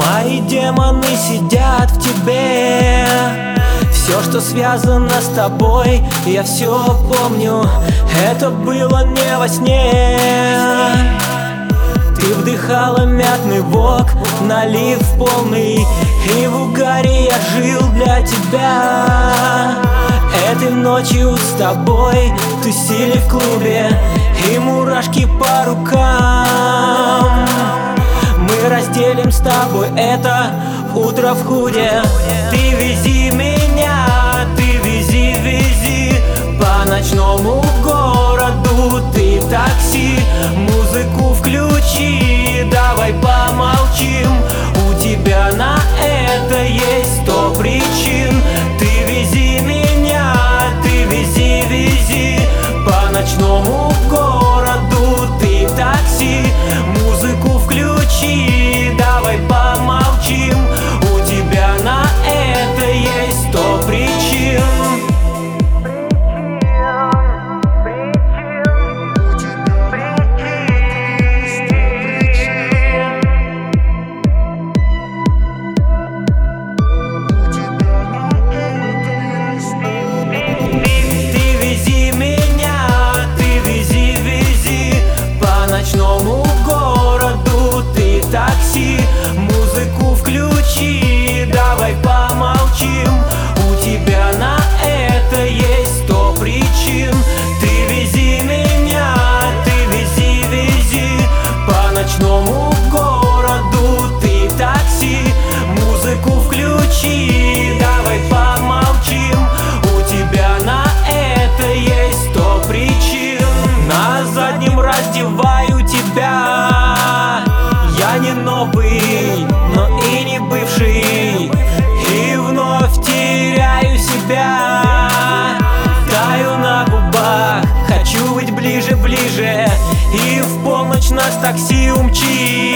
Мои демоны сидят в тебе. Все, что связано с тобой, я все помню. Это было не во сне. Ты вдыхала мятный вок, налив полный, и в угаре я жил для тебя. Этой ночью с тобой тусили в клубе, и мурашки по рукам. Мы разделим с тобой это утро в худе. Ты вези меня, ты вези, вези по ночному городу. Ты такси, музыку включи, давай помолчим. У тебя на это есть 100 причин. Ты вези меня, ты вези, вези по ночному городу. Ты такси, музыку включи, давай помолчим. У тебя на это есть 100 причин. Такси, музыку включи, давай помолчим. У тебя на это есть 100 причин. Ты вези меня, ты вези, вези по ночному городу. Ты такси, музыку включи, давай помолчим. У тебя на это есть 100 причин. На заднем раздеваю тебя. Я не новый, но и не бывший, и вновь теряю себя. Таю на губах, хочу быть ближе, ближе, и в полночь нас такси умчит.